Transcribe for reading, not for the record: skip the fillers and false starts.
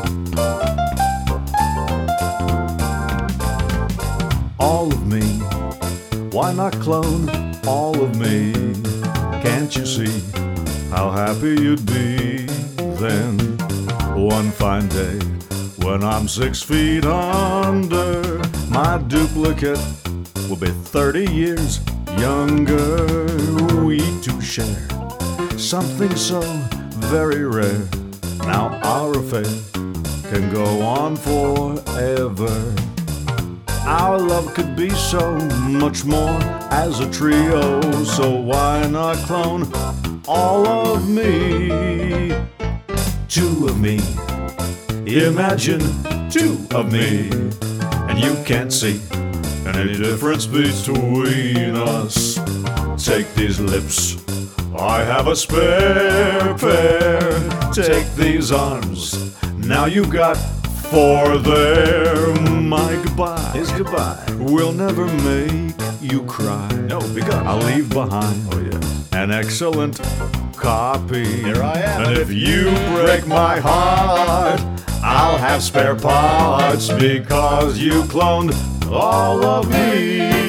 All of me, why not clone all of me? Can't you see how happy you'd be then? One fine day when I'm 6 feet under, my duplicate will be 30 years younger. We two share something so very rare. Now our affair can go on forever. Our love could be so much more as a trio, so why not clone all of me? Two of me, imagine two of me, and you can't see any difference between us. Take these lips, I have a spare pair. Take these arms, now you've got four there. My goodbye Is goodbye. will never make you cry. No, because I'll leave behind yes. an excellent copy. Here I am. And if you break my heart, I'll have spare parts because you cloned all of me.